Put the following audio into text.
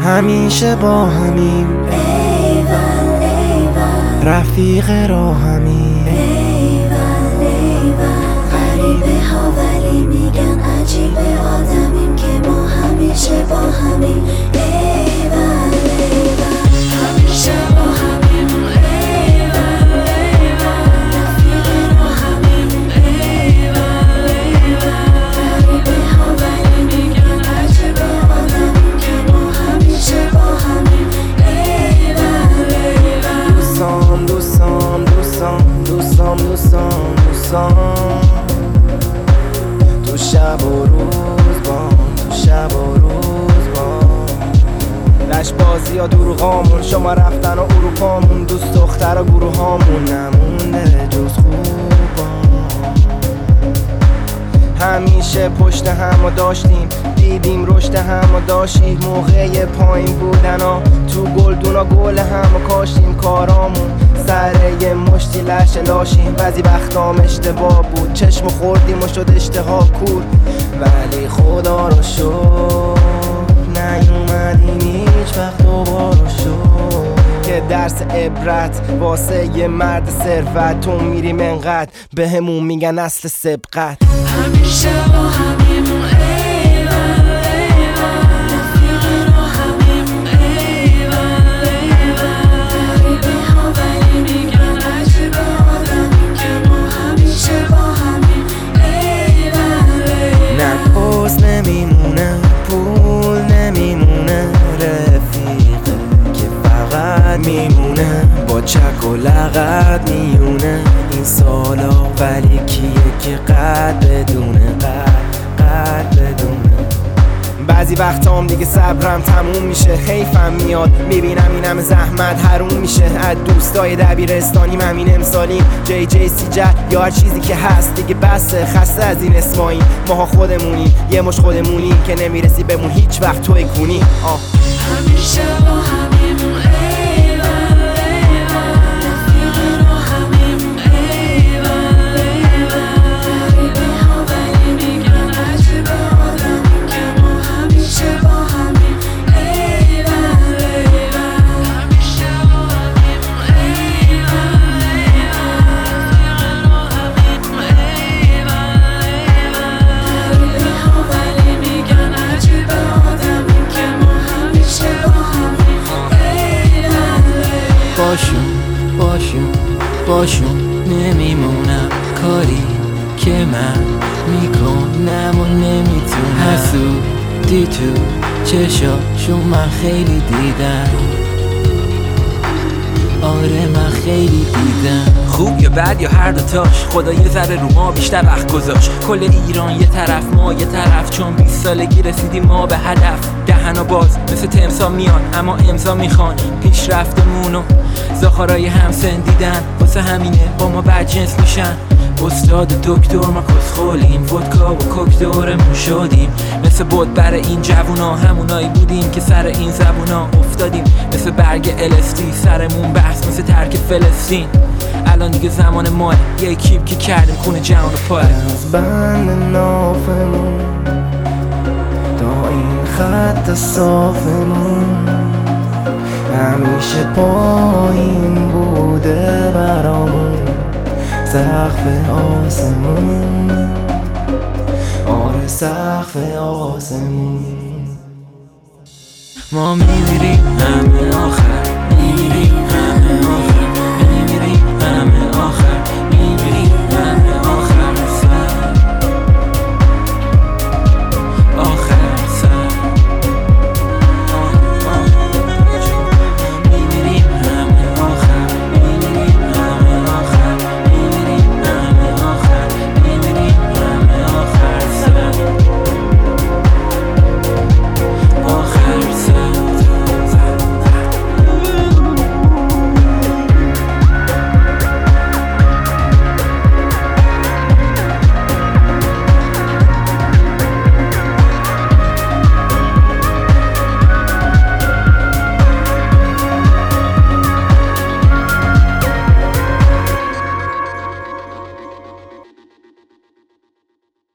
همیشه با همیم، رفیق راهمیم. غریبه ها ولی میگن عجیبه آدمیم که ما همیشه با همیم. همیشه با همیم، رفیق راهمیم. غریبه ها ولی میگن عجیبه آدمیم که ما همیشه با همیم. دوستام دوستام دوستام دوستام دوستام دوستام، تو شب و روز بام، تو شب و روز بام. لشبازی ها دروغامون، شما رفتن و اروپامون، دوست دختر و گروه هامون نمونده جز خوبام. همیشه پشت هم و داشتیم، دیدیم رشد هم و داشتیم. موقع پایین بودن ها تو گلدونا گل هم و کاشتیم. کارامون سر یه مشتی لش لاشیم. بعضی وقتام اشتباه بود، چشم خوردیم و شد اشتها کور. ولی خدا رو شکر نیومدیم هیچ وقت دوباره شد که درس عبرت واسه یه مرد ثروت. تو میریم انقدر بهمون میگن اصل سبقت. همیشه با همیم، رفیق راهمیم. غریبه ها ولی میگن عجیبه آدمیم که ما همیشه با همیم. نه پوز نمیمونه، پول نمیمونه، رفیقه که فقط میمونه با چک و لغت میونه این سالا. ولی کیه که قد بدونه، قد بدونه. بعضی وقتام دیگه صبرم تموم میشه، حیفم میاد میبینم این همه زحمت حروم میشه. از دوستای دبیرستانیم همین امسالیم، جی سیجر یا هر چیزی که هست دیگه بسه. خسته از این اسمایی، ماها خودمونیم، یه مش خودمونیم که نمیرسی بمون هیچ وقت توی کونی. همیشه با همیم، رفیق راهمیم. غریبه ها ولی میگن عجیبه آدمیم که ما همیشه با همیم. همیشه با همیم، رفیق راهمیم. غریبه ها ولی میگن عجیبه آدمیم که ما همیشه با همیم. باشون نمیمونم، کاری که من میکنم و نمیتونم. حسودی تو چشاشون من خیلی دیدم، آره من خیلی دیدم. خوب یا بد یا هر دوتاش، خدا یه ذره رو ما بیشتر وقت گذاشت. کل ایران یه طرف ما یه طرف، چون 20 سالگی رسیدیم ما به هدف. دهنا باز مثل تمسا میان اما امضا میخوان پیشرفتمونو. زاخارای همسن دیدن واسه همینه با ما بدجنس میشن. استاد دکتر ما کسخولیم، ودکا و کوک دورمون شدیم. مثل بود بر این جوونا همونایی بودیم که سر این زبونا افتادیم. مثل برگ الستی سرمون بحث مثل ترک فلسطین. الان دیگه زمان ماه یه کیپ که کردیم خونه جهان رو پاره. از بند نافمون تا این خط صافمون همیشه پایین بوده برامون سقف آسمون. آره سقف آسمون. ما میمیریم همه آخر